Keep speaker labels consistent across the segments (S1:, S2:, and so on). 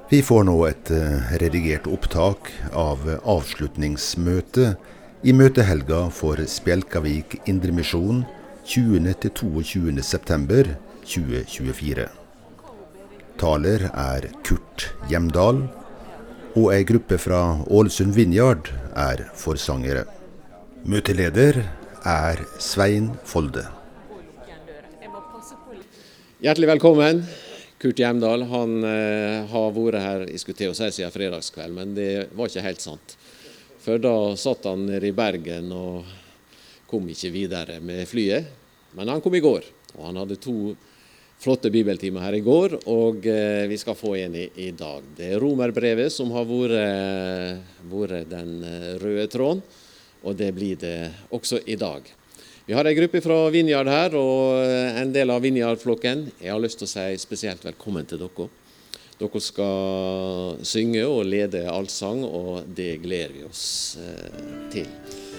S1: Vi får nå et redigert opptak av avslutningsmøtet i møtehelga for Spjelkavik Indremisjon 20.–22. september 2024. Taler er Kurt Hjemdal, og ei gruppe fra Ålesund Vineyard er forsangere. Møteleder er Svein Folde.
S2: Hjertelig velkommen. Kurt Hjemdal, han har vært her, jeg skulle til å si siden fredagskveld, men det var ikke helt sant. For da satt han nede i Bergen og kom ikke videre med flyet. Men han kom i går, og han hadde 2 flotte bibeltimer her i går, og vi skal få en i dag. Det er Romerbrevet som har vært den røde tråden, og det blir det også i dag. Vi har en gruppe fra Vineyard her, og en del av Vineyard-flokken. Jeg har lyst til å si spesielt velkommen til dere. Dere skal synge og lede allsang, og det gleder vi oss til.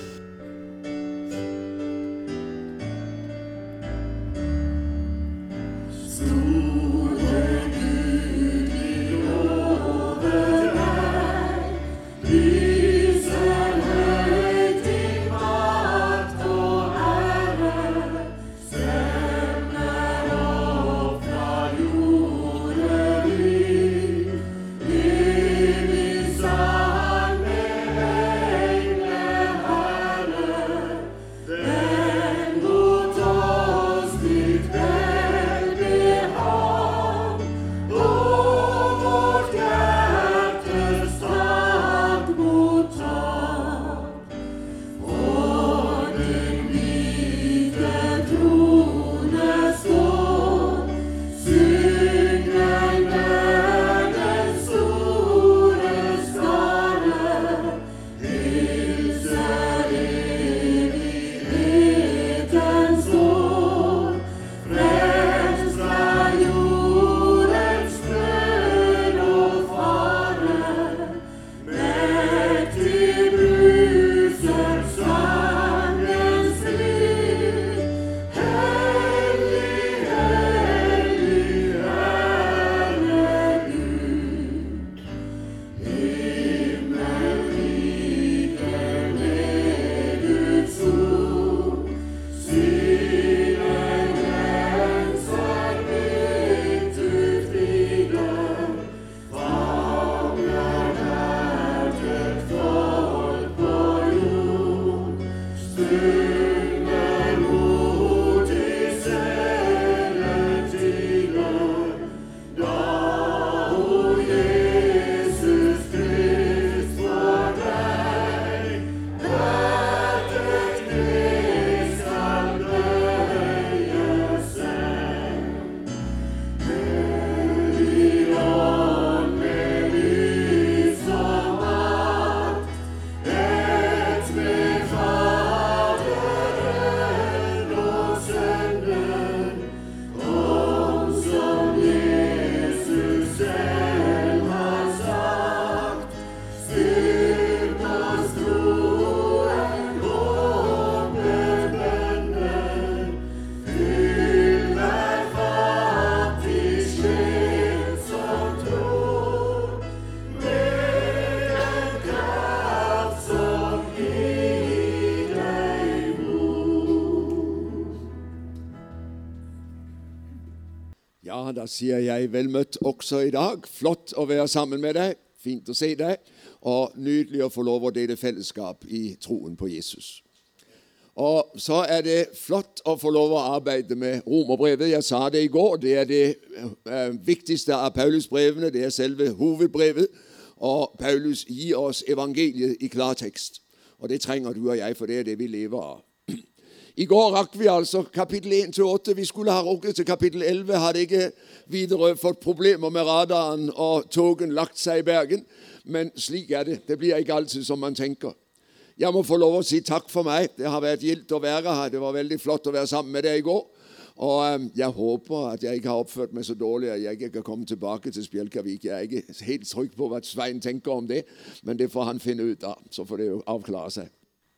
S3: Da sier jeg vel møtt også i dag. Flott å være sammen med deg. Fint å se deg. Og nydelig å få lov å dele fellesskap i troen på Jesus. Og så er det flott å få lov å arbeide med Romerbrevet. Jeg sa det i går. Det er det viktigste av Paulusbrevene. Det er selve hovedbrevet. Og Paulus gir oss evangeliet i klartekst. Og det trenger du og jeg, for det er det vi lever av. I går rakk vi altså kapittel 1-8. Vi skulle ha rukket til kapittel 11. Hadde ikke videre fått problemer med radaren og togen lagt seg i Bergen. Men slik er det. Det blir ikke alltid som man tenker. Jeg må få lov å si takk for meg. Det har vært gildt å være her. Det var veldig flott å være sammen med deg i går. Og jeg håper at jeg ikke har oppført meg så dårlig at jeg ikke kan komme tilbake til Spjelkavik. Jeg er ikke helt trygg på hva Svein tenker om det, men det får han finne ut av. Så får det jo avklare seg.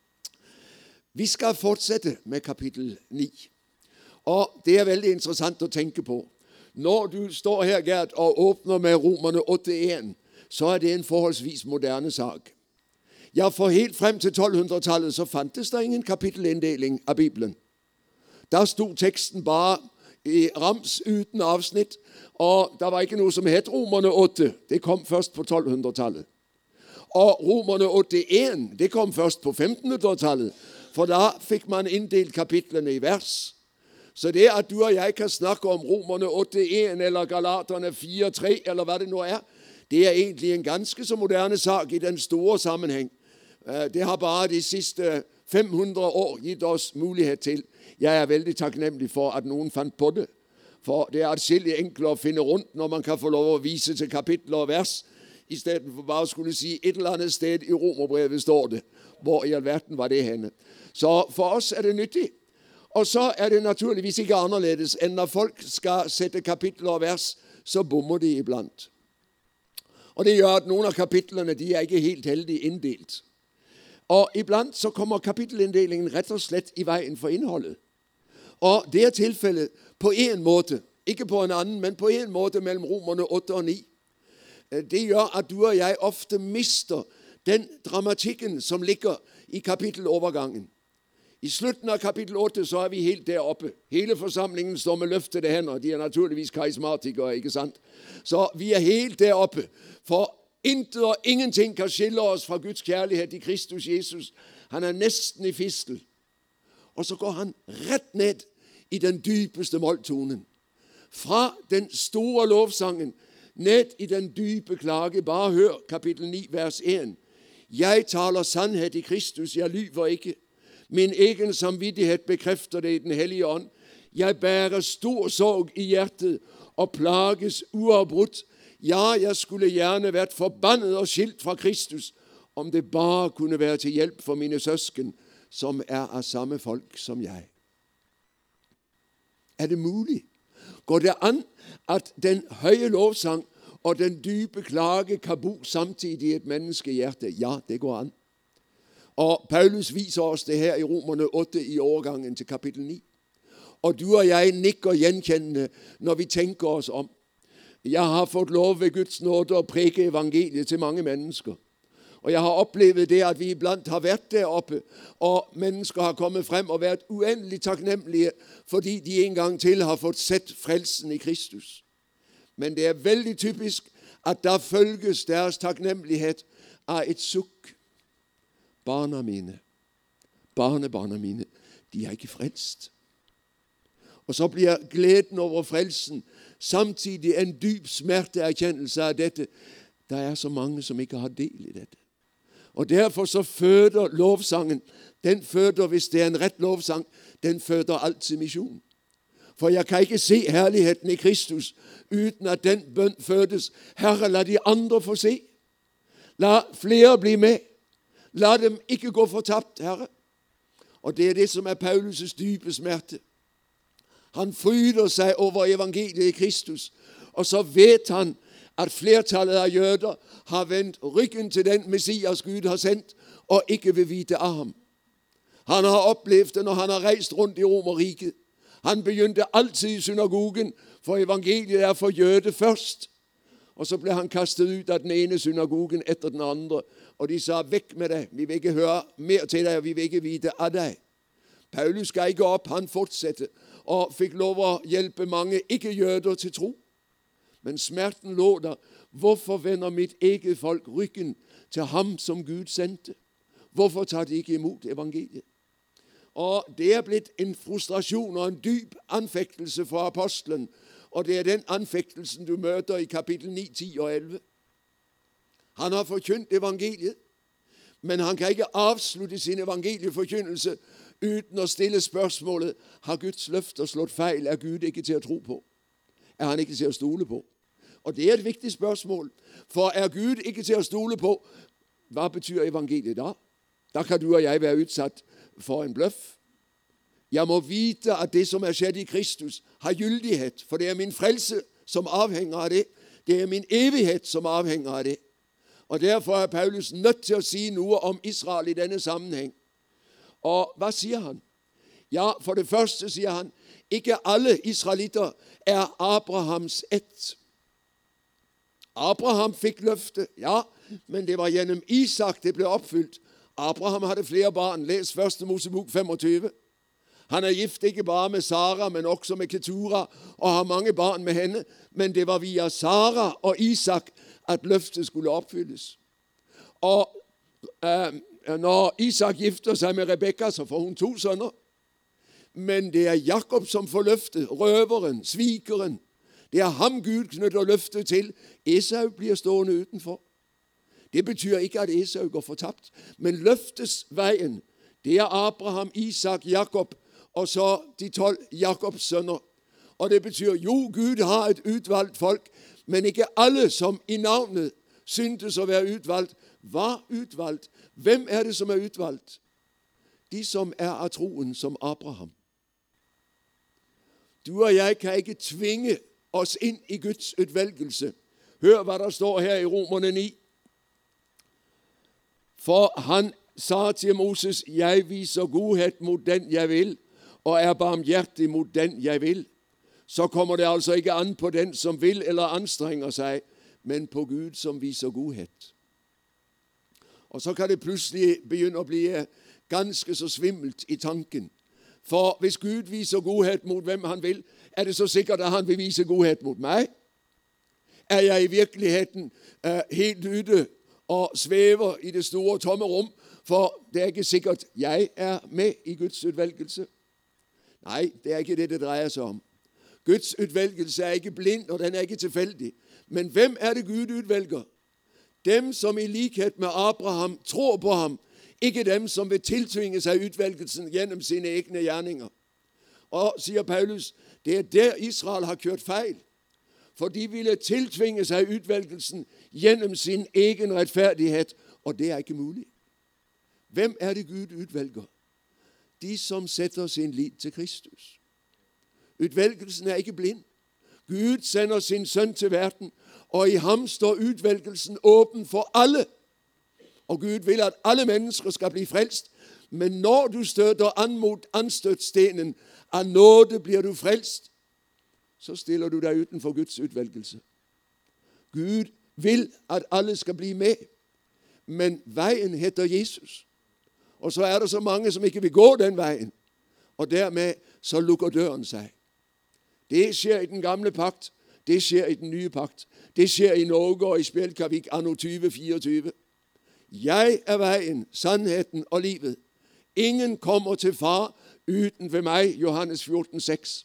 S3: Vi skal fortsette med kapittel 9. Og det er veldig interessant å tenke på. Når du står her, Gert, og åpner med Romerne 8.1, så det en forholdsvis moderne sak. Ja, for helt frem til 1200-tallet så fantes der ingen kapittelinndeling av Bibelen. Der stod teksten bare i rams uten avsnitt, og der var ikke noe som het Romerne 8. Det kom først på 1200-tallet. Og Romerne 8.1, det kom først på 1500-tallet, for da fikk man inndelt kapitlene i vers. Så det at du og jeg kan snakke om Romerne 8.1 eller Galaterne 4.3 eller hva det nå det egentlig en ganske så moderne sak i den store sammenheng. Det har bare de siste 500 år gitt oss mulighet til. Jeg veldig takknemlig for at noen fant på det. For det atskillig enklere å finne rundt når man kan få lov å vise til kapitler og vers, i stedet for bare å skulle si et eller annet sted i Romerbrevet står det. Hvor i all verden var det henne? Så for oss det nyttig. Og så det naturligvis ikke annerledes enn når folk skal sette kapitler og vers, så bommer de iblant. Og det gjør at noen av kapitlene de ikke helt heldig inndelt. Og iblant så kommer kapittelinndelingen rett og slett i veien for innholdet. Og det tilfellet på en måte, ikke på en annen, men på en måte mellom Romerne 8 og 9. Det gjør at du og jeg ofte mister den dramatikken som ligger i kapittelovergangen. I slutten av kapittel 8 så vi helt der oppe. Hele forsamlingen står med løftede hender. De naturligvis karismatikere, ikke sant? Så vi helt der oppe. For intet og ingenting kan skille oss fra Guds kjærlighet i Kristus Jesus. Han nesten i fistel. Og så går han rett ned i den dypeste molltonen. Fra den store lovsangen ned i den dype klage. Bare hør kapittel 9, vers 1. Jeg taler sannhet i Kristus, jeg lyver ikke. Min egen samvittighet bekrefter det i den hellige ånd. Jeg bærer stor sorg i hjertet og plages uavbrutt. Ja, jeg skulle gjerne vært forbannet og skilt fra Kristus, om det bare kunne være til hjelp for mine søsken, som av samme folk som jeg. Det mulig? Går det an at den høye lovsang og den dype klage kan bo samtidig i et menneskehjerte? Ja, det går an. Og Paulus viser oss det her i Romerne 8 i overgangen til kapittel 9. Og du og jeg nikker gjenkjennende når vi tenker oss om. Jeg har fått lov ved Guds nåde å preke evangeliet til mange mennesker. Og jeg har opplevd det at vi iblant har vært der oppe, og mennesker har kommet frem og vært uendelig takknemlige, fordi de en gang til har fått sett frelsen i Kristus. Men det veldig typisk at da følges deres takknemlighet av et sukk. Barna mine, barnebarna mine, de ikke frelst. Og så blir gleden over frelsen samtidig en dyp smerteerkjennelse av dette. Det så mange som ikke har del i dette. Og derfor så føder lovsangen, den føder, hvis det en rett lovsang, den føder alltid misjon. For jeg kan ikke se herligheten i Kristus uten at den bønn fødes. Herre, la de andre få se. La flere bli med. La dem ikke gå fortapt, Herre. Og det det som Paulus' dype smerte. Han fryder seg over evangeliet i Kristus, og så vet han at flertallet av jøder har vendt ryggen til den Messias Gud har sendt, og ikke vil vite av ham. Han har opplevd det når han har reist rundt i Romerriket. Han begynte alltid i synagogen, for evangeliet for jøde først. Og så ble han kastet ut av den ene synagogen etter den andre, og de sa, vekk med deg, vi vil ikke høre mer til deg, og vi vil ikke vite av deg. Paulus ga ikke opp, han fortsatte, og fikk lov å hjelpe mange ikke-jøder til tro. Men smerten lå der. Hvorfor vender mitt eget folk ryggen til ham som Gud sendte? Hvorfor tar de ikke imot evangeliet? Og det blitt en frustrasjon og en dyp anfektelse for apostelen, og det den anfektelsen du møter i kapittel 9, 10 og 11. Han har forkynt evangeliet, men han kan ikke avslutte sin evangelieforkynnelse uten å stille spørsmålet, har Guds løfter slått feil? Gud ikke til å tro på? Han ikke til å stole på? Og det et viktig spørsmål, for Gud ikke til å stole på, hva betyr evangeliet da? Da kan du og jeg være utsatt for en bløff. Jeg må vite at det som skjedd i Kristus har gyldighet, for det min frelse som avhenger av det. Det min evighet som avhenger av det. Og derfor Paulus nødt til å si noe om Israel i denne sammenheng. Og hva sier han? Ja, for det første, siger han, ikke alle israelitter er Abrahams æt. Abraham fik løfte, ja, men det var gennem Isak, det blev opfyldt. Abraham havde flere barn. Læs 1. Mosebog 25. Han er gift ikke bare med Sara, men også med Ketura, og har mange barn med hende. Men det var via Sara og Isak, at løftet skulle opfyldes. Og når Isak gifter sig med Rebekka, så får hun 2 sønner. Men det er Jakob, som får løftet, røveren, svigeren. Det er ham, Gud knytter løftet til. Esau bliver stående udenfor. Det betyder ikke, at Esau går fortabt. Men løftesvejen, det er Abraham, Isak, Jakob, og så de 12 Jakobs sønner. Og det betyder, jo, Gud har et udvalgt folk, men ikke alle, som i navnet syntes at være udvalgt, var udvalgt. Hvem er det, som er udvalgt? De, som er af troen som Abraham. Du og jeg kan ikke tvinge os ind i Guds udvælgelse. Hør, hvad der står her i Romerne 9. For han sagde til Moses, jeg viser godhed mod den, jeg vil, og er barmhjertig mod den, jeg vil. Så kommer det altså ikke an på den, som vil eller anstrenger sig, men på Gud, som viser godhed. Og så kan det pludselig begynde at blive ganske så svimmelt i tanken. For hvis Gud viser godhed mod hvem han vil, er det så sikkert, at han vil vise godhed mod mig? Er jeg i virkeligheden helt ude og svæver i det store tomme rum, for det er ikke sikkert, jeg er med i Guds udvælgelse? Nej, det er ikke det, det drejer sig om. Guds udvælgelse er ikke blind, og den er ikke tilfældig. Men hvem er det, Gud udvælger? Dem, som i lighed med Abraham tror på ham, ikke dem, som vil tiltvinge sig udvælgelsen gennem sine egne gerninger. Og, siger Paulus, det er der Israel har kørt fejl. For de ville tiltvinge sig udvælgelsen gennem sin egen retfærdighed, og det er ikke muligt. Hvem er det, Gud udvælger? De, som sætter sin lid til Kristus. Udvælgelsen er ikke blind. Gud sender sin søn til verden, og i ham står udvælgelsen åben for alle. Og Gud vil, at alle mennesker skal blive frelst. Men når du støtter an mod anstødstenen, af nåde bliver du frelst, så stiller du dig uden for Guds udvælgelse. Gud vil, at alle skal blive med. Men vejen hedder Jesus. Og så er der så mange, som ikke vil gå den vejen. Og dermed så lukker døren sig. Det sker i den gamle pagt. Det sker i den nye pagt. Det sker i Norge og i Spjelkavik anno 2024. Jeg er vejen, sandheden og livet. Ingen kommer til far uden ved mig, Johannes 14:6.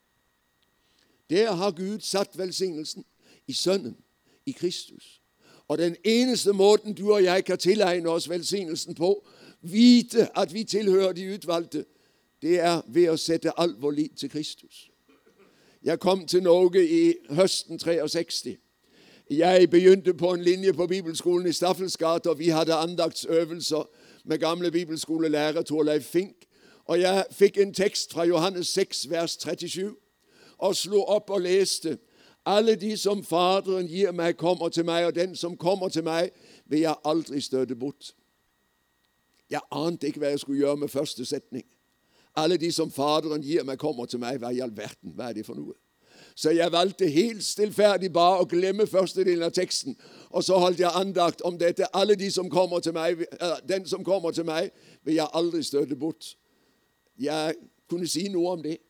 S3: Der har Gud sat velsignelsen i sønnen, i Kristus. Og den eneste måde, du og jeg kan tilegne os velsignelsen på, vite, at vi tilhører de udvalgte, det er ved at sætte al vor lid til Kristus. Jeg kom til Norge i høsten 63. Jeg begyndte på en linje på Bibelskolen i Staffelsgade, og vi havde andagtsøvelser med gamle bibelskolelærer Torleif Fink. Og jeg fik en tekst fra Johannes 6, vers 37, og slog op og læste. Alle de, som faderen giver mig, kommer til mig, og den, som kommer til mig, vil jeg aldrig støtte bort. Jeg anede ikke, hvad jeg skulle gøre med første sætning. Alle de, som faderen giver mig, kommer til mig. Hvad i alverden? Hvad er det for noget? Så jeg valgte helt stilfærdigt bare at glemme første del af teksten. Og så holdt jeg andagt om dette. Alle de, som kommer til mig, den, som kommer til mig, vil jeg aldrig støtte bort. Jeg kunne sige noget om det.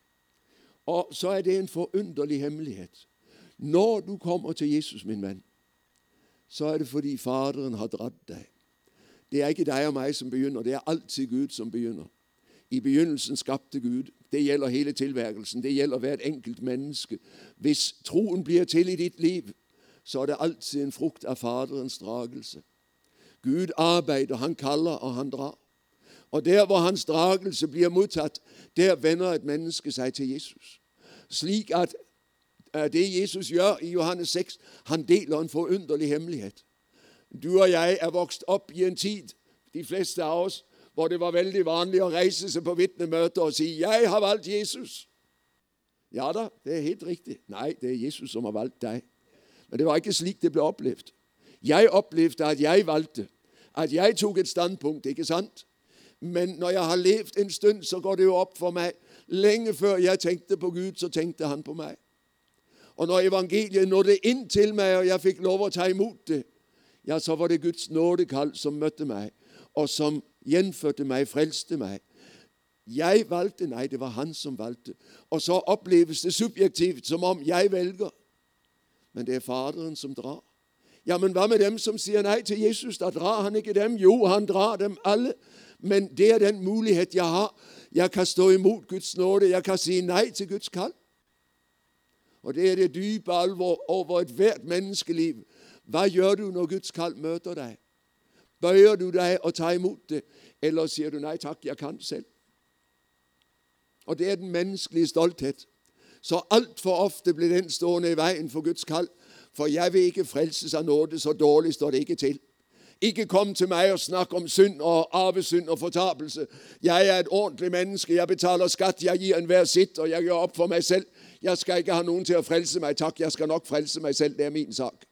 S3: Og så er det en forunderlig hemmelighed. Når du kommer til Jesus, min ven, så er det fordi faderen har dratt dig. Det er ikke dig og mig, som begynder. Det er altid Gud, som begynder. I begyndelsen skabte Gud. Det gælder hele tilværelsen. Det gælder hvert enkelt menneske. Hvis troen bliver til i dit liv, så er det altid en frugt af faderens dragelse. Gud arbejder, han kalder og han drar. Og der, hvor hans dragelse bliver modtaget, der vender et menneske sig til Jesus. Slik at det Jesus gør i Johannes 6, han deler en forunderlig hemmelighed. Du og jeg er vokset op i en tid, de fleste af os, hvor det var vældig vanligt at rejse sig på vidnemøter og sige, jeg har valgt Jesus. Ja da, det er helt rigtigt. Nej, det er Jesus, som har valgt dig. Men det var ikke slik, det blev oplevet. Jeg oplevede, at jeg valgte, at jeg tog et standpunkt, ikke sandt? Men når jeg har levd en stund, så går det jo opp for meg. Lenge før jeg tenkte på Gud, så tenkte han på meg. Og når evangeliet nådde inn til meg, og jeg fikk lov å ta imot det, ja, så var det Guds nådekall som møtte meg, og som gjenfødte meg, frelste meg. Jeg valgte, nei, det var han som valgte. Og så oppleves det subjektivt, som om jeg velger. Men det er Faderen som drar. Ja, men hva med dem som sier nei til Jesus? Da drar han ikke dem. Jo, han drar dem alle. Men det er den mulighet jeg har. Jeg kan stå imot Guds nåde. Jeg kan si nei til Guds kall. Og det er det dype alvor over et hvert menneskeliv. Hva gjør du når Guds kall møter deg? Bøyer du deg og tar imot det? Eller sier du nei takk, jeg kan selv? Og det er den menneskelige stolthet. Så alt for ofte blir den stående i veien for Guds kall. For jeg vil ikke frelses av nåde, så dårlig står det ikke til. Ikke kom til meg og snakk om synd og arvesynd og fortapelse. Jeg er et ordentlig menneske, jeg betaler skatt, jeg gir enhver sitt, og jeg gjør opp for meg selv. Jeg skal ikke ha noen til å frelse meg, takk, jeg skal nok frelse meg selv, det er min sak.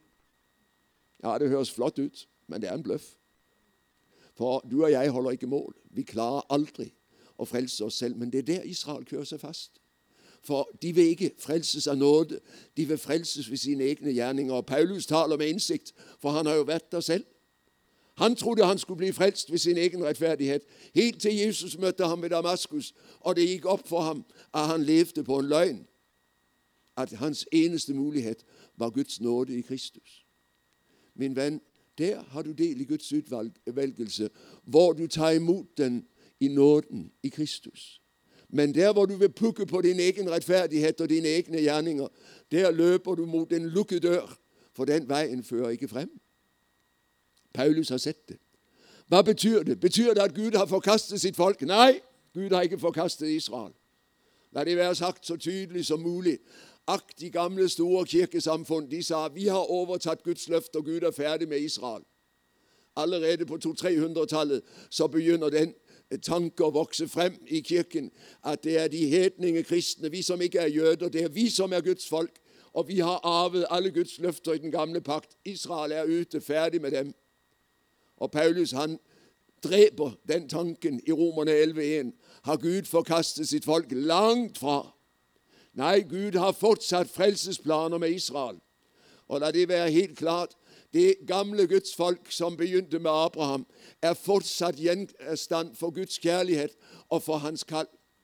S3: Ja, det høres flott ut, men det er en bløff. For du og jeg holder ikke mål. Vi klarer aldri å frelse oss selv, men det er der Israel kører seg fast. For de vil ikke frelses av nåde, de vil frelses ved sine egne gjerninger. Og Paulus taler med innsikt, for han har jo vært der selv. Han trodde han skulle bli frelst ved sin egen rettferdighet. Helt til Jesus møtte ham ved Damaskus, og det gikk opp for ham at han levde på en løgn. At hans eneste mulighet var Guds nåde i Kristus. Min venn, der har du del i Guds utvelgelse, hvor du tar imot den i nåden i Kristus. Men der hvor du vil pukke på din egen rettferdighet og dine egne gjerninger, der løper du mot en lukket dør, for den veien fører ikke frem. Paulus har sett det. Hva betyr det? Betyr det at Gud har forkastet sitt folk? Nei, Gud har ikke forkastet Israel. La det være sagt så tydelig som mulig. Akk, de gamle store kirkesamfunn, de sa, vi har overtatt Guds løfte, og Gud er ferdig med Israel. Allerede på 200-300-tallet så begynner den tanke å vokse frem i kirken, at det er de hedninge kristne, vi som ikke er jøder, det er vi som er Guds folk, og vi har arvet alle Guds løfter i den gamle pakt. Israel er ute, ferdig med dem. Og Paulus, han dreper den tanken i Romerne 11:1. Har Gud forkastet sitt folk? Langt fra. Nei, Gud har fortsatt frelsesplaner med Israel. Og la det være helt klart, det gamle Guds folk som begynte med Abraham, er fortsatt gjenstand for Guds kjærlighet og for hans kall.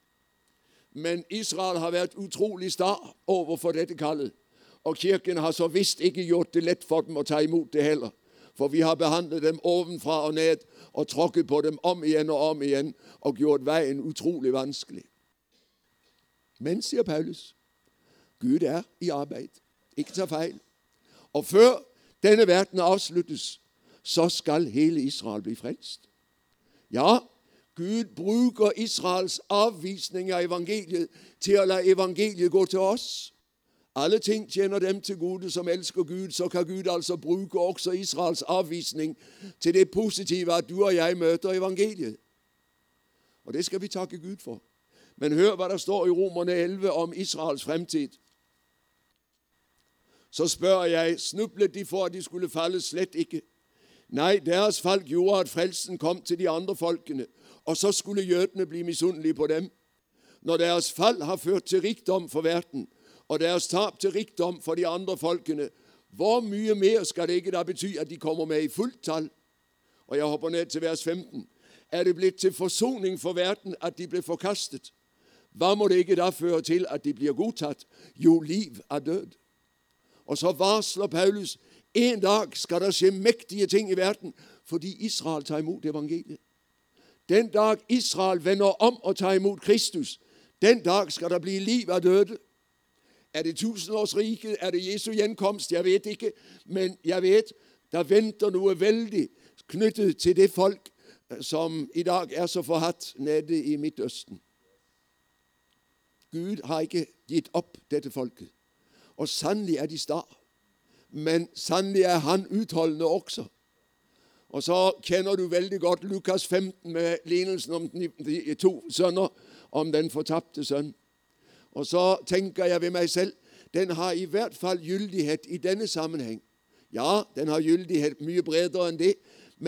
S3: Men Israel har vært utrolig sta overfor dette kallet, og kirken har så visst ikke gjort det lett for dem å ta imot det heller. For vi har behandlet dem ovenfra og ned og tråkket på dem om igjen og gjort veien utrolig vanskelig. Men, sier Paulus, Gud er i arbeid. Ikke ta feil. Og før denne verden avsluttes, så skal hele Israel bli frelst. Ja, Gud bruker Israels avvisning av evangeliet til å la evangeliet gå til oss. Alle ting tjener dem til gode som elsker Gud, så kan Gud altså bruke også Israels avvisning til det positive at du og jeg møter evangeliet. Og det skal vi takke Gud for. Men hør hva det står i Romerne 11 om Israels fremtid. Så spør jeg, snublet de for at de skulle falle? Slett ikke. Nei, deres fall gjorde at frelsen kom til de andre folkene, og så skulle jødene bli misunnelige på dem. Når deres fall har ført til rikdom for verden, og deres tap til rikdom for de andre folkene, hvor mye mer skal det ikke da bety at de kommer med i fullt tall? Og jeg hopper ned til vers 15. Er det blitt til forsoning for verden at de ble forkastet? Hva må det ikke da føre til at de blir godtatt? Jo, liv er død. Og så varsler Paulus, en dag skal det skje mektige ting i verden, fordi Israel tar imot evangeliet. Den dag Israel vender om og tar imot Kristus, den dag skal det bli liv av døde. Er det tusenårsriket? Er det Jesu gjenkomst? Jeg vet ikke, men jeg vet, der venter noe veldig knyttet til det folk som i dag er så forhatt nede i Midtøsten. Gud har ikke gitt opp dette folket. Og sannelig er de sta, men sannelig er han utholdende også. Og så kjenner du veldig godt Lukas 15 med lignelsen om de to sønner, om den fortapte sønn. Og så tenker jeg ved meg selv, den har i hvert fall gyldighet i denne sammenheng. Ja, den har gyldighet mye bredere enn det, men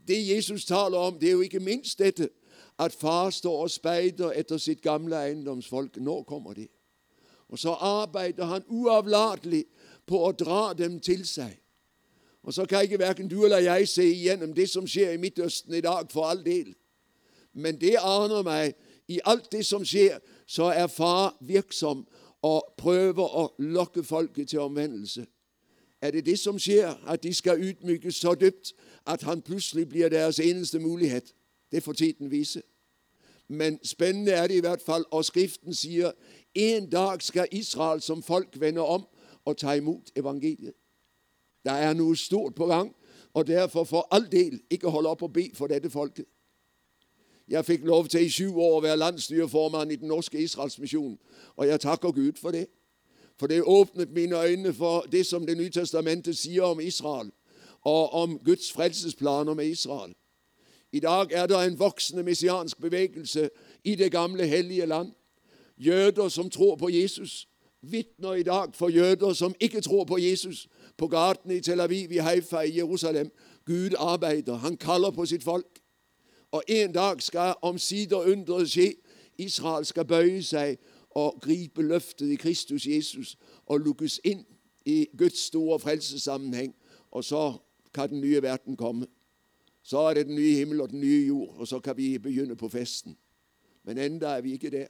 S3: det Jesus taler om, det er jo ikke minst dette, at far står og spejder etter sitt gamle eiendomsfolk. Nå kommer de. Og så arbeider han uavlatelig på å dra dem til seg. Og så kan ikke hverken du eller jeg se igjennom det som skjer i Midtøsten i dag, for all del. Men det aner meg, i alt det som skjer, så er far virksom og prøver å lokke folket til omvendelse. Er det det som skjer, at de skal utmykes så dypt, at han plutselig blir deres eneste mulighet? Det får tiden vise. Men spennende er det i hvert fall, og Skriften sier, en dag skal Israel som folk vende om og ta imot evangeliet. Der er noe stort på gang, og derfor for all del ikke holde opp og be for dette folket. Jeg fikk lov til i 7 år å være landsstyreformann i den norske Israelsmisjonen, og jeg takker Gud for det. For det åpnet mine øyne for det som Det nye testamentet sier om Israel, og om Guds frelsesplaner med Israel. I dag er det en voksende messiansk bevegelse i det gamle hellige land. Jøder som tror på Jesus, vitner i dag for jøder som ikke tror på Jesus, på gatene i Tel Aviv, i Haifa, i Jerusalem. Gud arbeider, han kaller på sitt folk. Og en dag skal omsider underet skje. Israel skal bøye seg og gripe løftet i Kristus Jesus og lukkes inn i Guds store frelsessammenheng. Og så kan den nye verden komme. Så er det den nye himmel og den nye jord, og så kan vi begynne på festen. Men enda er vi ikke der.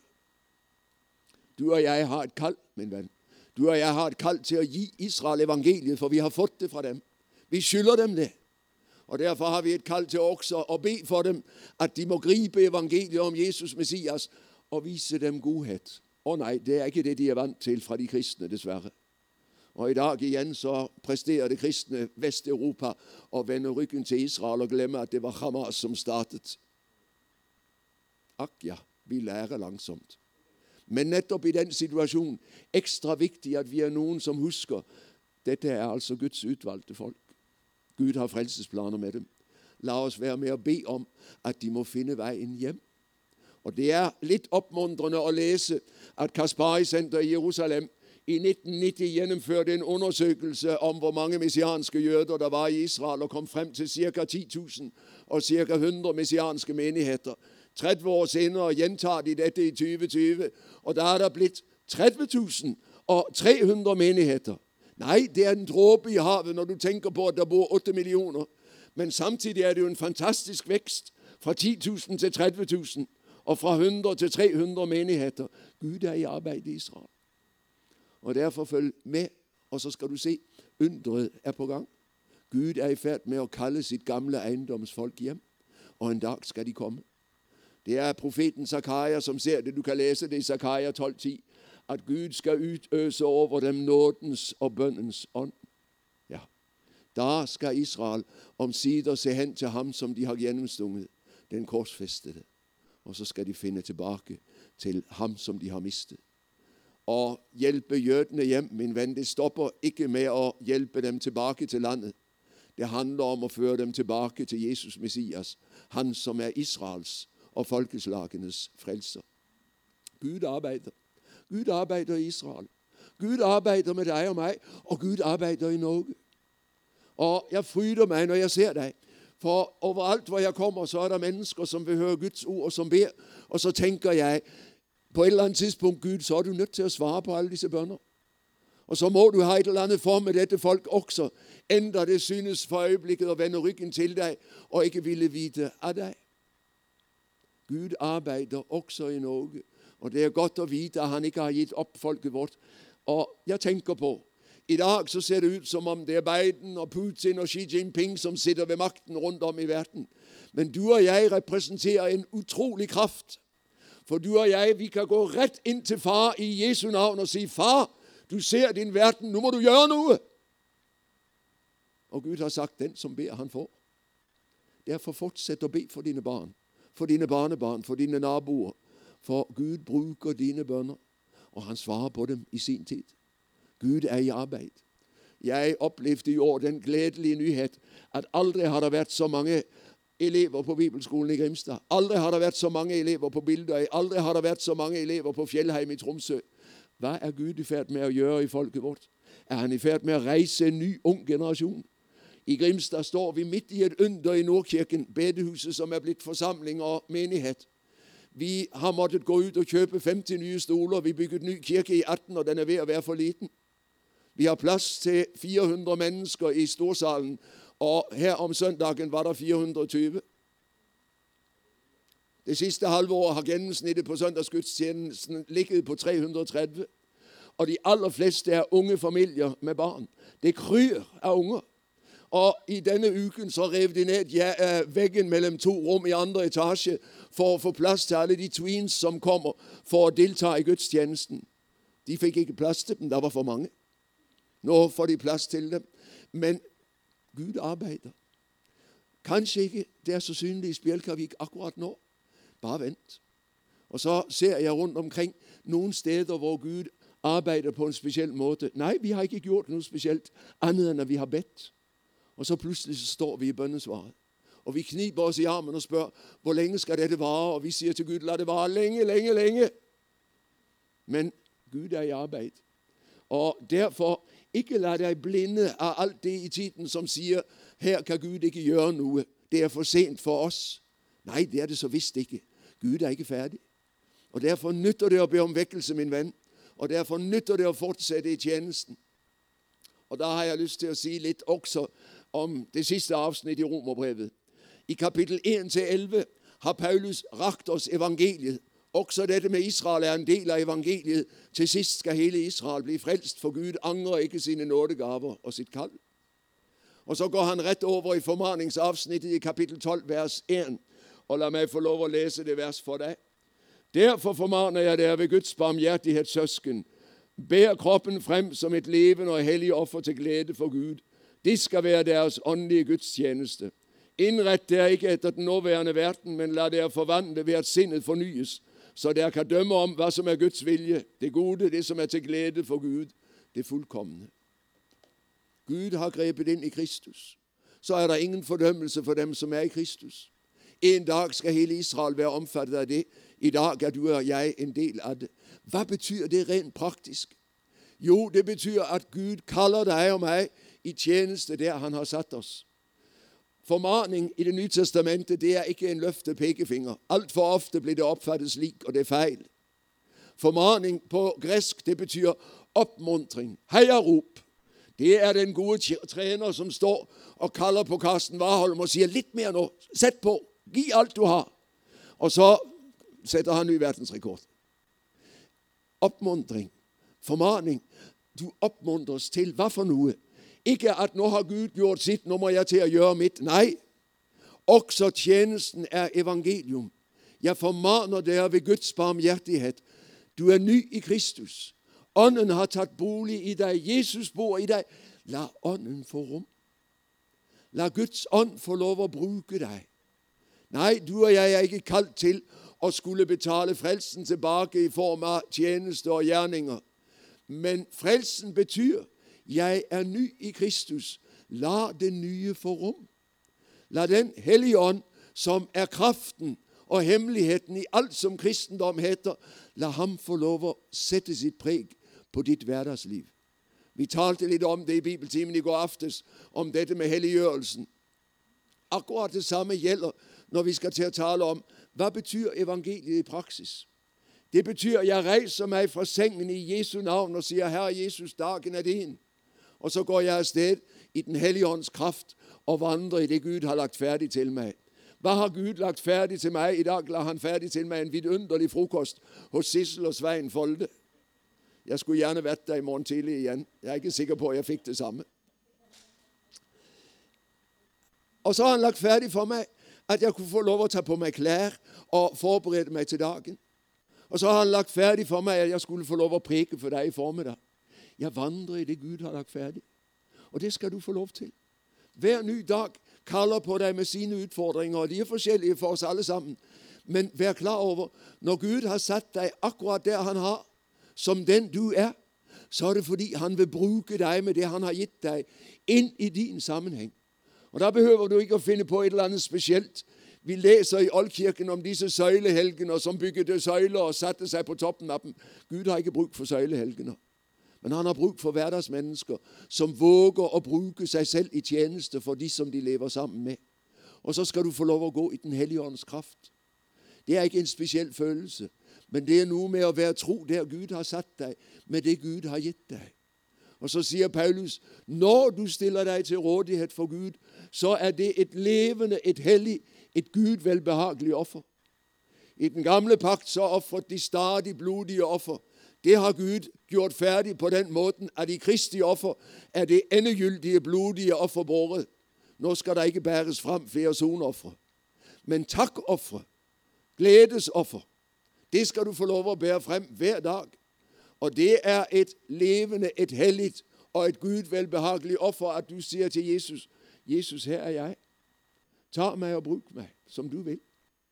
S3: Du og jeg har et kall, min venn. Du og jeg har et kall til å gi Israel evangeliet, for vi har fått det fra dem. Vi skylder dem det. Og derfor har vi et kall til også å be for dem, at de må gripe evangeliet om Jesus Messias og vise dem godhet. Å nei, det er ikke det de er vant til fra de kristne, dessverre. Og i dag igjen så presterer det kristne Vest-Europa å vende ryggen til Israel og glemme at det var Hamas som startet. Akk ja, vi lærer langsomt. Men nettopp i den situasjonen ekstra viktig at vi er noen som husker dette er altså Guds utvalgte folk. Gud har frelsesplaner med dem. La oss være med å be om at de må finne veien hjem. Og det er litt oppmuntrende å lese at Kaspari-senteret i Jerusalem i 1990 gjennomførte en undersøkelse om hvor mange messianske jøder der var i Israel, og kom frem til ca. 10 000 og ca. 100 messianske menigheter. 30 år senere gjentar de dette i 2020, og da er det blitt 30 300 menigheter. Nei, det er en dråpe i havet når du tenker på at det bor 8 millioner. Men samtidig er det jo en fantastisk vekst fra 10 000 til 30 000, og fra 100 til 300 menigheter. Gud er i arbeid i Israel. Og derfor følg med, og så skal du se, underet er på gang. Gud er i ferd med å kalle sitt gamle eiendomsfolk hjem, og en dag skal de komme. Det er profeten Zakaria som ser det. Du kan lese det i Zakaria 12:10, at Gud skal utøse over dem nådens og bønnens ånd. Ja, da skal Israel omsider se hen til ham som de har gjennomstunget, den korsfestede. Og så skal de finne tilbake til ham som de har mistet. Og hjelpe jødene hjem, min venn, det stopper ikke med å hjelpe dem tilbake til landet. Det handler om å føre dem tilbake til Jesus Messias, han som er Israels og folkeslagenes frelser. Gud arbeider. Gud arbeider i Israel. Gud arbeider med deg og meg, og Gud arbeider i Norge. Og jeg fryder meg når jeg ser deg, for overalt hvor jeg kommer, så er det mennesker som vil høre Guds ord og som ber, og så tenker jeg, på et eller annet tidspunkt, Gud, så er du nødt til å svare på alle disse bønner. Og så må du ha et eller annet form med dette folk også, enda det synes for øyeblikket å vende ryggen til deg, og ikke ville vite av deg. Gud arbeider også i Norge, og det er godt å vite at han ikke har gitt opp folket vårt. Og jeg tenker på, i dag så ser det ut som om det er Biden og Putin og Xi Jinping som sitter ved makten rundt om i verden. Men du og jeg representerer en utrolig kraft. For du og jeg, vi kan gå rett inn til far i Jesu navn og si, far, du ser din verden, nå må du gjøre noe. Og Gud har sagt, den som ber, han får. Derfor fortsett å be for dine barn, for dine barnebarn, for dine naboer. For Gud bruker dine bønner, og han svarer på dem i sin tid. Gud er i arbeid. Jeg opplevde i år den gledelige nyhet at aldri har det vært så mange elever på Bibelskolen i Grimstad. Aldri har det vært så mange elever på Bildøy. Aldri har det vært så mange elever på Fjellheim i Tromsø. Hva er Gud i ferd med å gjøre i folket vårt? Er han i ferd med å reise en ny, ung generasjon? I Grimstad står vi midt i et under i Nordkirken, bedehuset som blitt forsamling og menighet. Vi har måttet gå ut og kjøpe 50 nye stoler. Vi bygget ny kirke i 18, og den ved å være for liten. Vi har plass til 400 mennesker i storsalen, og her om søndagen var det 420. Det siste halve året har gennemsnittet på søndagsgudstjenesten ligget på 330. Og de aller fleste er unge familier med barn. Det kryr av unger. Og i denne uken så rev de ned veggen mellom 2 rom i andre etasje for å få plass til alle de tweens som kommer for å delta i gudstjenesten. De fikk ikke plass til dem, det var for mange. Nå får de plass til dem. Men Gud arbeider. Kanskje ikke det er så synlig i Spjelkavik akkurat nå. Bare vent. Og så ser jeg rundt omkring noen steder hvor Gud arbeider på en spesiell måte. Nei, vi har ikke gjort noe spesielt annet enn at vi har bedt. Og så plutselig så står vi i bønnesvaret. Og vi kniper oss i armen og spør, hvor lenge skal dette vare? Og vi sier til Gud, la det vare lenge, lenge, lenge. Men Gud er i arbeid. Og derfor, ikke la deg blinde av alt det i tiden som sier, her kan Gud ikke gjøre noe. Det er for sent for oss. Nei, det er det så visst ikke. Gud er ikke ferdig. Og derfor nytter det å be om vekkelse, min venn. Og derfor nytter det å fortsette i tjenesten. Og da har jeg lyst til å si litt også om det siste avsnitt i Romerbrevet. I kapittel 1-11 har Paulus rakt oss evangeliet. Også dette med Israel er en del av evangeliet. Til sist skal hele Israel bli frelst, for Gud angrer ikke sine nådegaver og sitt kall. Og så går han rett over i formaningsavsnittet i kapittel 12, vers 1. Og la meg få lov å lese det vers for deg. Derfor formaner jeg dere ved Guds barmhjertighets søsken. Bær kroppen frem som et levende og hellig offer til glede for Gud. Det skal være deres åndelige gudstjeneste. Innrett dere ikke etter den nåværende verden, men la dere forvandle ved at sinnet fornyes, så dere kan dømme om hva som er Guds vilje, det gode, det som er til glede for Gud, det fullkomne. Gud har grepet inn i Kristus. Så er det ingen fordømmelse for dem som er i Kristus. En dag skal hele Israel være omfattet av det. I dag er du og jeg en del av det. Hva betyr det rent praktisk? Jo, det betyr at Gud kaller deg og meg i tjeneste der han har satt oss. Formaning i Det nye testamentet, det er ikke en løftet pekefinger. Alt for ofte blir det oppfattet slik, og det er feil. Formaning på gresk, det betyr oppmuntring, heiarop. Det er den gode trener som står og kaller på Karsten Warholm og sier litt mer nå, sett på, gi alt du har. Og så setter han ny verdensrekord. Oppmuntring, formaning. Du oppmuntres til hva for noe? Ikke at nå har Gud gjort sitt, nå må jeg til å gjøre mitt. Nei, også tjenesten er evangelium. Jeg formaner dere ved Guds barmhjertighet. Du er ny i Kristus. Ånden har tatt bolig i deg. Jesus bor i deg. La ånden få rom. La Guds ånd få lov å bruke deg. Nei, du og jeg er ikke kalt til å skulle betale frelsen tilbake i form av tjeneste og gjerninger. Men frelsen betyr, jeg er ny i Kristus. La det nye få rom. La den hellige ånd, som er kraften og hemmeligheten i alt som kristendom heter, la ham få lov å sette sitt preg på ditt hverdagsliv. Vi talte litt om det i bibeltimen i går aftes, om dette med helliggjørelsen. Akkurat det samme gjelder når vi skal til å tale om, hva betyr evangeliet i praksis? Det betyr, jeg reiser meg fra sengen i Jesu navn og sier, Herre Jesus, dagen er din. Og så går jeg afsted i den hellige ånds kraft og vandrer i det Gud har lagt ferdig til meg. Hva har Gud lagt ferdig til meg? I dag la han ferdig til meg en vidunderlig frokost hos Sissel og Svein Folde. Jeg skulle gjerne vært der i morgen tidlig igjen. Jeg er ikke sikker på at jeg fikk det samme. Og så har han lagt ferdig for meg at jeg kunne få lov å ta på meg klær og forberede meg til dagen. Og så har han lagt ferdig for meg at jeg skulle få lov å preke for deg i formiddag. Jeg vandrer i det Gud har lagt ferdig. Og det skal du få lov til. Hver ny dag kaller på deg med sine utfordringer, og de er forskjellige for oss alle sammen. Men vær klar over, når Gud har satt deg akkurat der han har, som den du er, så er det fordi han vil bruke deg med det han har gitt deg, inn i din sammenheng. Og da behøver du ikke å finne på et eller annet spesielt. Vi leser i Oldkirken om disse søylehelgener som bygget søyler og satte seg på toppen av dem. Gud har ikke bruk for søylehelgener. Men han har brug for hverdagsmennesker, som våger at bruge sig selv i tjeneste for de, som de lever sammen med. Og så skal du få lov at gå i den hellige ånds kraft. Det er ikke en speciel følelse, men det er noget med at være tro, der Gud har sat dig, med det Gud har givet dig. Og så siger Paulus, når du stiller dig til rådighed for Gud, så er det et levende, et helligt, et Gud velbehageligt offer. I den gamle pagt så offrede de stadig blodige offer. Det har Gud gjort færdigt på den måde, at i Kristi offer er det endegyldige blodige offer båret. Nu skal der ikke bæres frem flere sonofre. Men takoffre, glædesoffer, det skal du få lov at bære frem hver dag. Og det er et levende, et helligt og et Gud velbehageligt offer, at du siger til Jesus, Jesus, her er jeg. Tag mig og brug mig, som du vil.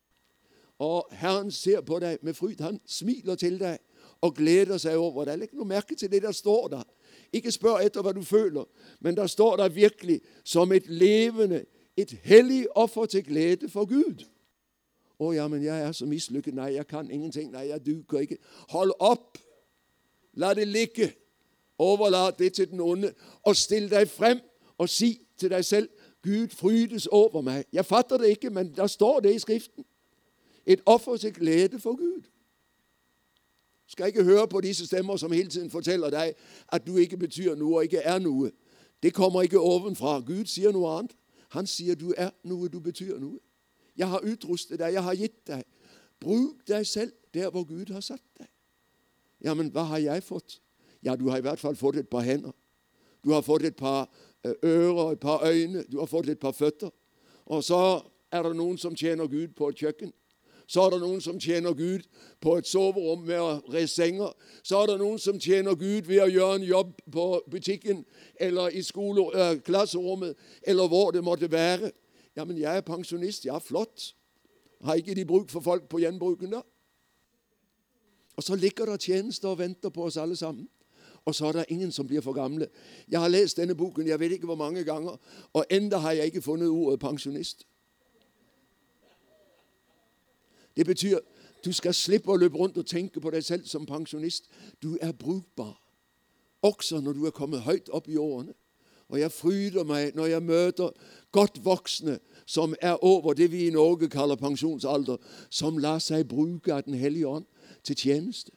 S3: Og Herren ser på dig med fryd. Han smiler til dig og glæder sig over dig. Læg nu mærke til det, der står der. Ikke spørg efter, hvad du føler, men der står der virkelig som et levende, et helligt offer til glæde for Gud. Jamen, jeg er så mislykket. Nej, jeg kan ingenting. Nej, jeg duer ikke. Hold op. Lad det ligge. Overlad det til den onde. Og stil dig frem og sig til dig selv, Gud frydes over mig. Jeg fatter det ikke, men der står det i skriften. Et offer til glæde for Gud. Du skal ikke høre på disse stemmer, som hele tiden fortæller dig, at du ikke betyder noget og ikke er noget. Det kommer ikke ovenfra. Gud siger noget andet. Han siger, du er noget, du betyder noget. Jeg har udrustet dig, jeg har givet dig. Brug dig selv der, hvor Gud har sat dig. Jamen, hvad har jeg fået? Ja, du har i hvert fald fået et par hænder. Du har fået et par ører, et par øjne. Du har fået et par fødder. Og så er der nogen, som tjener Gud på et køkken. Så er der nogen, som tjener Gud på et soverum med at ræse senger. Så er der nogen, som tjener Gud ved at gøre en job på butikken, eller i klasserummet, eller hvor det måtte være. Jamen, jeg er pensionist, jeg er flot. Har ikke de brug for folk på genbrugen der? Og så ligger der tjenester og venter på os alle sammen. Og så er der ingen, som bliver for gamle. Jeg har læst denne boken, jeg ved ikke hvor mange gange, og endda har jeg ikke fundet ordet pensionist. Det betyder, du skal slippe at løbe rundt og tænke på dig selv som pensionist. Du er brugbar. Også når du er kommet højt op i årene. Og jeg fryder mig, når jeg møder godt voksne, som er over det, vi i Norge kalder pensionsalder, som lader sig bruge af den hellige ånd til tjeneste.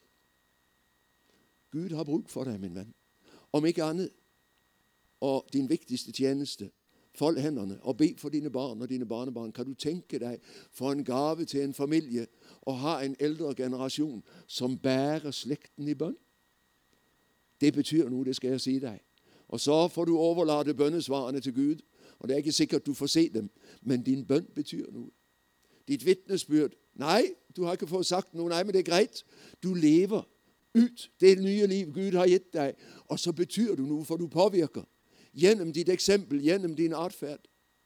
S3: Gud har brug for dig, min ven. Om ikke andet, og din vigtigste tjeneste, fold hænderne og bed for dine barn og dine barnebarn. Kan du tænke dig for en gave til en familie og har en ældre generation, som bærer slægten i bøn? Det betyder nu, det skal jeg sige dig. Og så får du overlade bønnesvarene til Gud, og det er ikke sikkert, at du får se dem, men din bøn betyder noget. Dit vidnesbyrd, nej, du har ikke fået sagt noget, nej, men det er greit. Du lever ud det nye liv, Gud har givet dig, og så betyder du noget, for du påvirker gennem dit eksempel, gennem din adfærd.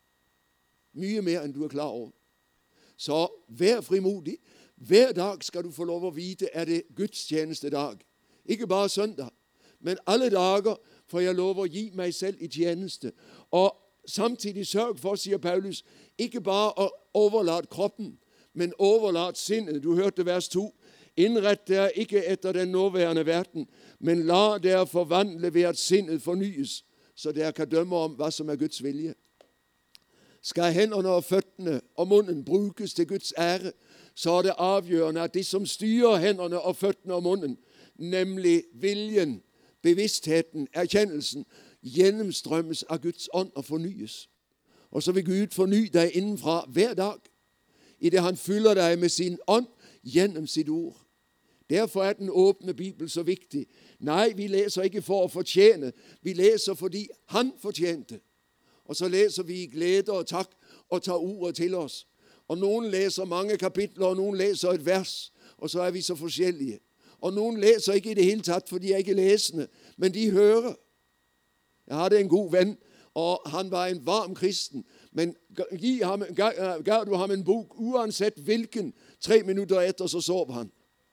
S3: Mye mere, end du er klar over. Så vær frimodig. Hver dag skal du få lov at vide, at det gudstjeneste dag. Ikke bare søndag, men alle dager får jeg lov at give mig selv i tjeneste. Og samtidig sørg for, siger Paulus, ikke bare at overlade kroppen, men overlade sindet. Du hørte vers 2. Indret der ikke efter den nåværende verden, men lad der forvandle ved at sindet fornyes, så der kan dømme om, hvad som er Guds vilje. Skal hænderne og fødderne og munden bruges til Guds ære, så er det afgørende, at det som styrer hænderne og fødderne og munden, nemlig viljen, bevidstheden, erkendelsen, gennemstrømmes af Guds ånd og fornyes. Og så vil Gud forny dig indenfra hver dag, i det han fylder dig med sin ånd gennem sit ord. Derfor er den åbne Bibel så vigtig. Nej, vi læser ikke for at fortjene. Vi læser, fordi han fortjente. Og så læser vi i glæde og tak og tager ordet til os. Og nogen læser mange kapitler, og nogen læser et vers. Og så er vi så forskellige. Og nogen læser ikke i det hele taget, for de er ikke læsende. Men de hører. Jeg havde en god ven, og han var en varm kristen. Men gav du ham en bog, uanset hvilken, 3 minutter efter, så sov han.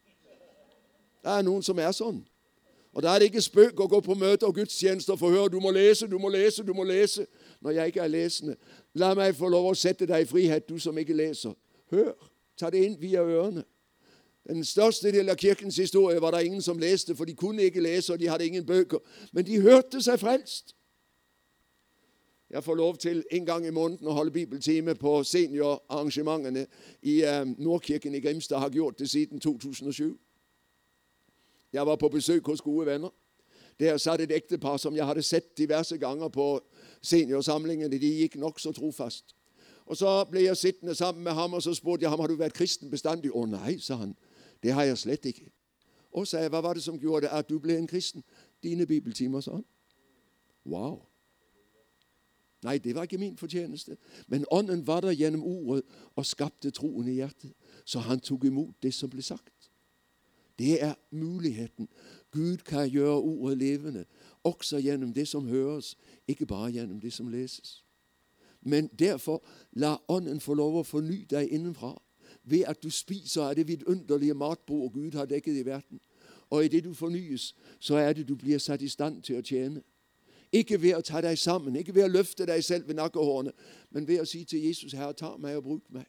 S3: Der er nogen, som er sådan. Og der er det ikke spøg at gå på møder og gudstjenester for at høre, du må læse, når jeg ikke er læsende. Lad mig få lov at sætte dig i frihed, du som ikke læser. Hør, tag det ind via ørerne. Den største del av kirkens historie var det ingen som leste, for de kunne ikke lese, og de hadde ingen bøker. Men de hørte seg frelst. Jeg får lov til en gang i måneden å holde bibeltime på seniorarrangementene i Nordkirken i Grimstad. Har gjort det siden 2007. Jeg var på besøk hos gode venner. Der satt et ektepar som jeg hadde sett diverse ganger på seniorsamlingene. De gikk nok så trofast. Og så ble jeg sittende sammen med ham, og så spurte jeg ham, har du vært kristen bestandig? Å nei, sa han. Det har jeg slett ikke. Og sa jeg, hva var det som gjorde det at du ble en kristen? Dine bibeltimer, sa han. Wow. Nei, det var ikke min fortjeneste. Men ånden var der gjennom ordet og skapte troen i hjertet. Så han tok imot det som ble sagt. Det er muligheten. Gud kan gjøre ordet levende, også gjennom det som høres, ikke bare gjennom det som leses. Men derfor, la ånden få lov å forny deg innenfra. Ved at du spiser av det vidunderlige matbord Gud har dekket i verden. Og i det du fornyes, så er det du blir satt i stand til å tjene. Ikke ved å ta deg sammen, ikke ved å løfte deg selv ved nakkehårene, men ved å si til Jesus, Herre, ta meg og bruk meg.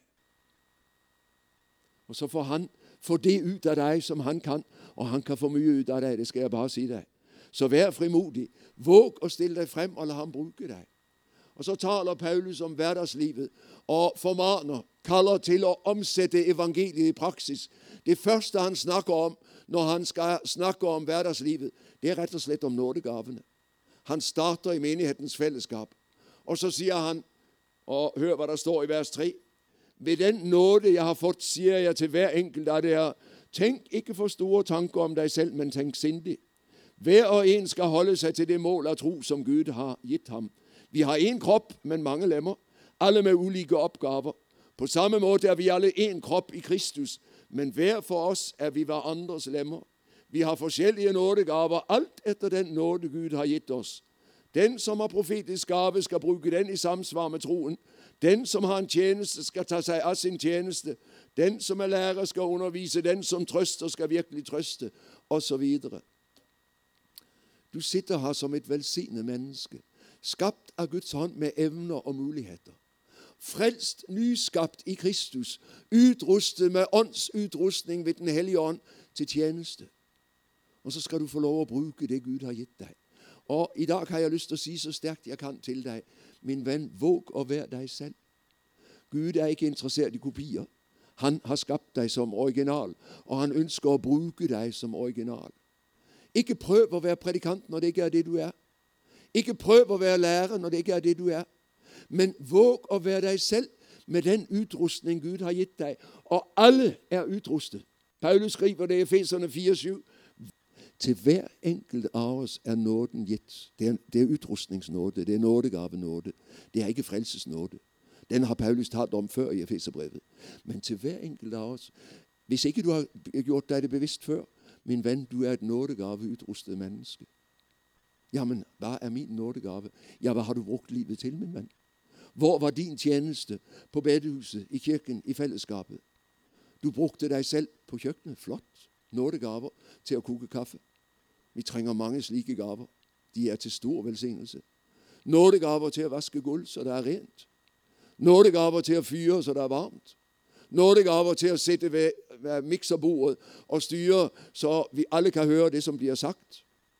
S3: Og så får han få det ut av deg som han kan, og han kan få mye ut av deg, det skal jeg bare si deg. Så vær frimodig, våg å stille deg frem og la ham bruke deg. Og så taler Paulus om hverdagslivet og formaner, kaller til å omsette evangeliet i praksis. Det første han snakker om når han skal snakke om hverdagslivet, det er rett og slett om nådegavene. Han starter i menighetens fellesskap. Og så sier han, og hør hva det står i vers 3, ved den nåde jeg har fått, sier jeg til hver enkelt av dere, tenk ikke for store tanker om deg selv, men tenk sindig. Hver og en skal holde seg til det mål av tro som Gud har gitt ham. Vi har en kropp, men mange lemmer, alle med ulike oppgaver. På samme måte er vi alle en kropp i Kristus, men hver for oss er vi hverandres lemmer. Vi har forskjellige nådegaver, alt etter den nåde Gud har gitt oss. Den som har profetisk gave, skal bruke den i samsvar med troen. Den som har en tjeneste, skal ta seg av sin tjeneste. Den som er lærer, skal undervise. Den som trøster, skal virkelig trøste, og så videre. Du sitter her som et velsignet menneske, skapt av Guds hånd med evner og muligheter. Frelst, nyskapt i Kristus, utrustet med åndsutrustning ved den hellige ånd til tjeneste. Og så skal du få lov å bruke det Gud har gitt deg. Og i dag har jeg lyst til å si så sterkt jeg kan til deg, min venn, våg å være deg selv. Gud er ikke interessert i kopier. Han har skapt deg som original, og han ønsker å bruke deg som original. Ikke prøv å være predikant når det ikke er det du er. Ikke prøv å være lærer når det ikke er det du er. Men våg å være deg selv med den utrustning Gud har gitt deg. Og alle er utrustet. Paulus skriver det i Efeserne 4:7. Til hver enkelt av oss er nåden gitt. Det er utrustningsnåde, det er nådegavenåde. Det er ikke frelsesnåde. Den har Paulus talt om før i Efeserbrevet. Men til hver enkelt av oss, hvis ikke du har gjort deg det bevisst før, min venn, du er et nådegaveutrustet menneske. Ja, men hva er min nådegave? Ja, hva har du brukt livet til, min venn? Hvor var din tjeneste? På bedehuset, i kirken, i fellesskapet? Du brukte deg selv på kjøkkenet. Flott. Nådegaver til å koke kaffe. Vi trenger mange slike gaver. De er til stor velsignelse. Nådegaver til å vaske gulv så det er rent. Nådegaver til å fyre så det er varmt. Nådegaver til å sitte ved mikserbordet og styre så vi alle kan høre det som blir sagt.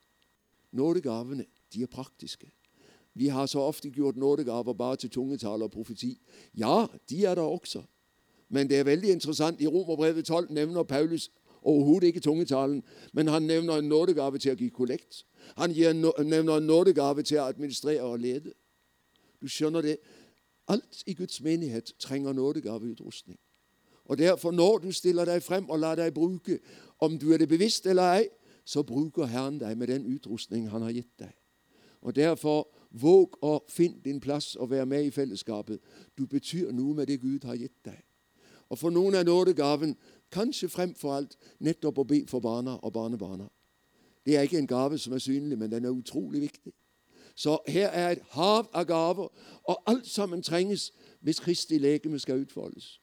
S3: Nådegavene, de er praktiske. Vi har så ofte gjort nådegaver bare til tungetale og profeti. Ja, de er der også. Men det er veldig interessant. I Romerbrevet 12 nevner Paulus overhovedet ikke tungetalen, men han nevner en nådegave til å gi kollekt. Han nevner en nådegave til å administrere og lede. Du skjønner det. Alt i Guds menighet trenger nådegaveutrustning. Og derfor, når du stiller deg frem og lar deg bruke, om du er det bevisst eller ei, så bruker Herren deg med den utrustning han har gitt deg. Og derfor, våg å finne din plass og være med i fellesskapet. Du betyr noe med det Gud har gitt deg. Og for noen er nådegaven kanskje fremfor alt nettopp å be for barna og barnebarna. Det er ikke en gave som er synlig, men den er utrolig viktig. Så her er et hav av gaver, og alt sammen trenges hvis Kristi legeme skal utfoldes.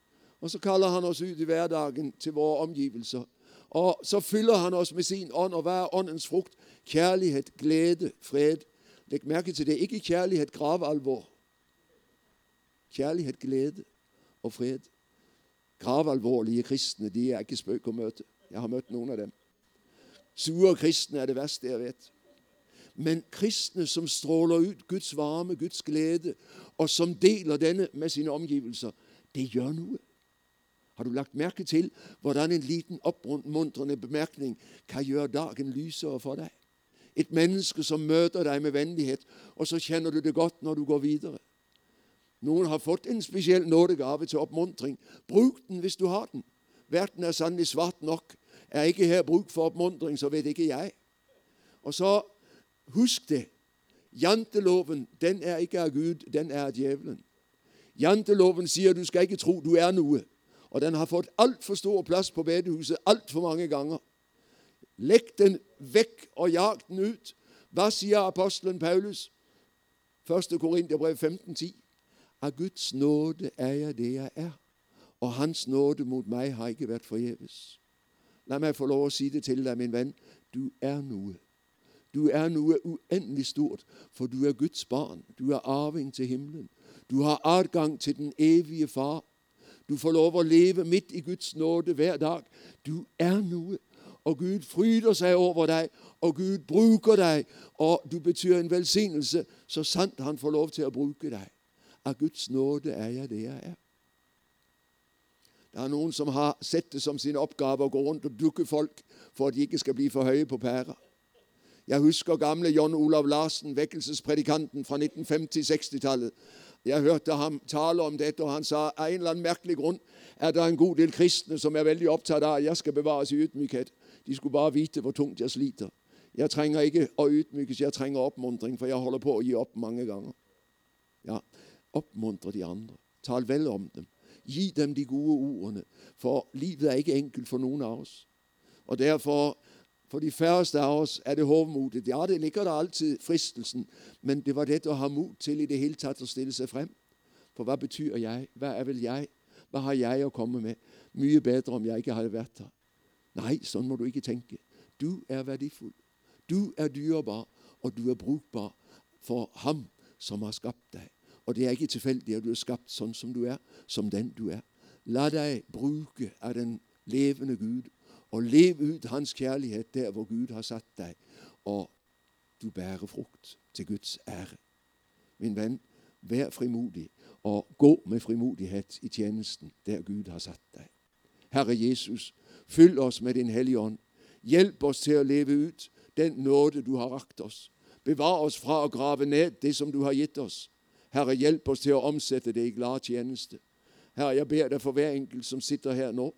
S3: Og så kaller han oss ut i hverdagen til våre omgivelser. Og så fyller han oss med sin ånd, og hva er åndens frukt? Kjærlighet, glede, fred. Legg merke til det. Ikke kjærlighet, gravalvor. Kjærlighet, glede og fred. Gravalvorlige kristne, de er ikke spøk å møte. Jeg har møtt noen av dem. Sure kristne er det verste jeg vet. Men kristne som stråler ut Guds varme, Guds glede, og som deler denne med sine omgivelser, det gjør noe. Har du lagt merke til hvordan en liten oppmuntrende bemerkning kan gjøre dagen lysere for deg? Et menneske som møter deg med vennlighet, og så kjenner du det godt når du går videre. Noen har fått en spesiell nådegave til oppmuntring. Bruk den hvis du har den. Verden er sannelig svart nok. Er ikke her bruk for oppmuntring, så vet ikke jeg. Og så husk det. Janteloven, den er ikke av Gud, den er av djevelen. Janteloven sier du skal ikke tro du er noe. Og den har fått alt for stor plass på bedehuset alt for mange ganger. Legg den vekk og jag den ut. Hva sier apostelen Paulus? 1. Korinterbrev 15:10. Av Guds nåde er jeg det jeg er, og hans nåde mot meg har ikke vært forgjeves. La meg få lov å si det til deg, min venn. Du er noe. Du er noe uendelig stort, for du er Guds barn. Du er arving til himmelen. Du har adgang til den evige far. Du får lov å leve midt i Guds nåde hver dag. Du er noe, og Gud fryder seg over deg, og Gud bruker deg, og du betyr en velsignelse, så sant han får lov til å bruke deg. Av Guds nåde er jeg det jeg er. Det er noen som har sett det som sin oppgave å gå rundt og dukke folk for at de ikke skal bli for høye på pæra. Jeg husker gamle John Olav Larsen, vekkelsespredikanten fra 1950-60-tallet. Jeg hørte ham tale om dette, og han sa av en eller annen merkelig grunn er det en god del kristne som er veldig opptatt av at jeg skal bevares i ydmykhet. De skulle bare vite hvor tungt jeg sliter. Jeg trenger ikke å ydmykes, jeg trenger oppmuntring, for jeg holder på å gi opp mange ganger. Ja, oppmuntre de andre. Tal vel om dem. Gi dem de gode ordene, for livet er ikke enkelt for noen av oss. Og derfor, for de færreste av oss, er det hovmodet. Ja, det ligger der alltid fristelsen, men det var dette å ha mot til i det hele tatt å stille seg frem. For hva betyr jeg? Hva er vel jeg? Hva har jeg å komme med? Mye bedre om jeg ikke hadde vært her. Nei, sånn må du ikke tenke. Du er verdifull. Du er dyrebar, og du er brukbar for ham som har skapt deg. Og det er ikke tilfeldig at du er skapt sånn som du er, som den du er. La deg bruke av den levende Gud, og lev ut hans kjærlighet der hvor Gud har satt deg, og du bærer frukt til Guds ære. Min venn, vær frimodig, og gå med frimodighet i tjenesten der Gud har satt deg. Herre Jesus, fyll oss med din Hellige Ånd. Hjelp oss til å leve ut den nåde du har rakt oss. Bevar oss fra å grave ned det som du har gitt oss. Herre, hjelp oss til å omsette det i glad tjeneste. Herre, jeg ber deg for hver enkelt som sitter her nå.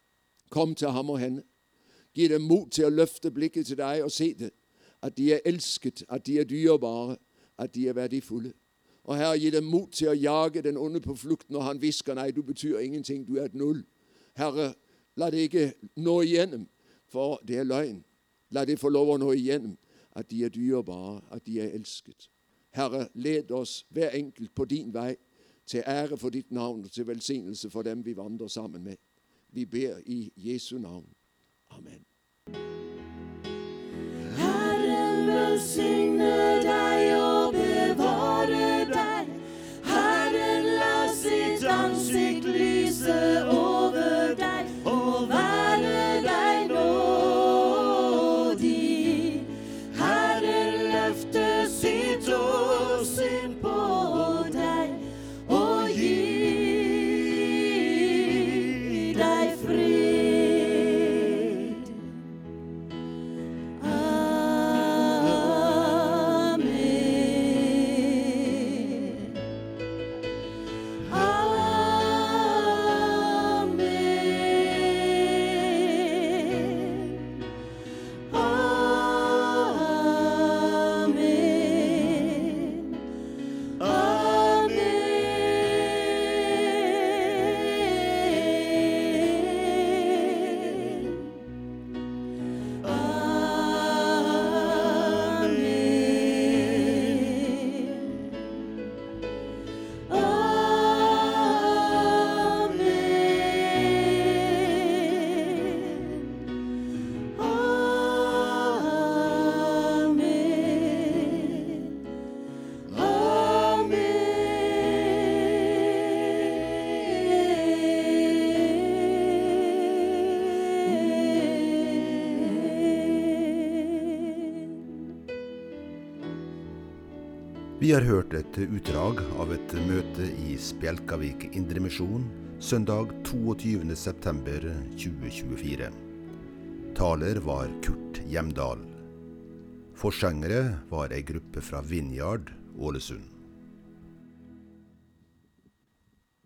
S3: Kom til ham og henne. Gi dem mot til å løfte blikket til deg og se det. At de er elsket, at de er dyrebare, at de er verdifulle. Og Herre, gi dem mot til å jage den onde på flukt når han hvisker, nei, du betyr ingenting, du er et null. Herre, la det ikke nå igjennom, for det er løgn. La det få lov å nå igjennom, at de er dyrebare, at de er elsket. Herre, led oss hver enkelt på din vei, til ære for ditt navn og til velsignelse for dem vi vandrer sammen med. Vi ber i Jesu navn. Amen.
S4: Herren velsigne deg og bevare deg. Herren la sitt ansikt lyse over deg og være deg nådig. Herren løfte sitt åsyn på deg og gi deg fred.
S1: Vi har hørt et utdrag av et møte i Spjelkavik Indremisjon søndag 22. september 2024. Taler var Kurt Hjemdal. Forsangere var ei gruppe fra Vinjard, Ålesund.